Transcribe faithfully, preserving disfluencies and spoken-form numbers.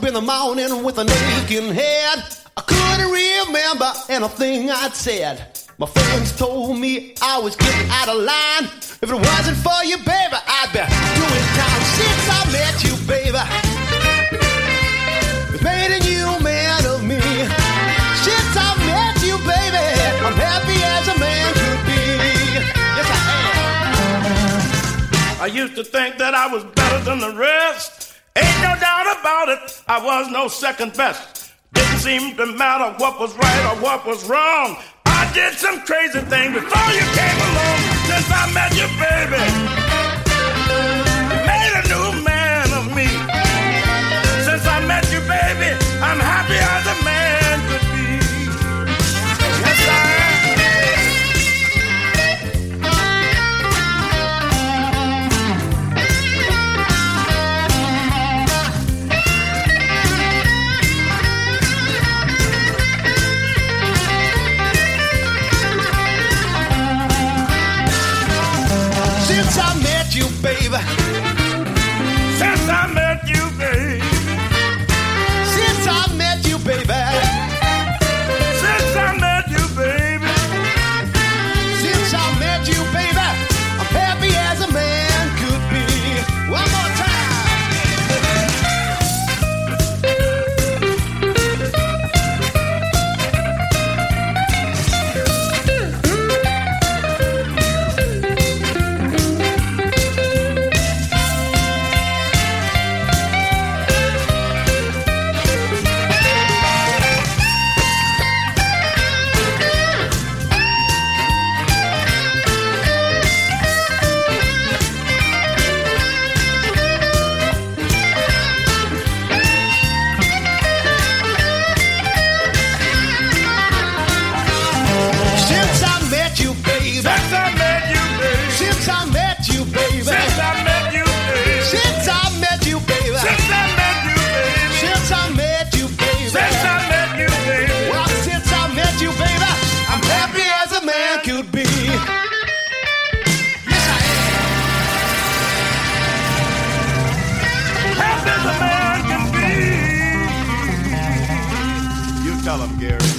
in the morning with a aching head. I couldn't remember anything I'd said. My friends told me I was getting out of line. If it wasn't for you, baby, I'd be doing time. Since I met you, baby, it's made a new man of me. Since I met you, baby, I'm happy as a man could be. Yes, I am. I used to think that I was better than the rest. Ain't no doubt about it, I was no second best. Didn't seem to matter what was right or what was wrong. I did some crazy things before you came along. Since I met you, baby, you made a new man of me. Since I met you, baby, I'm happy as a man could be. Yes, I am. Since I met you, baby. Since I met you, baby. Since I met you, baby. Since I met you, baby. Since I met you, baby. I'm happy as a man could be. One more time. Tell him, Gary.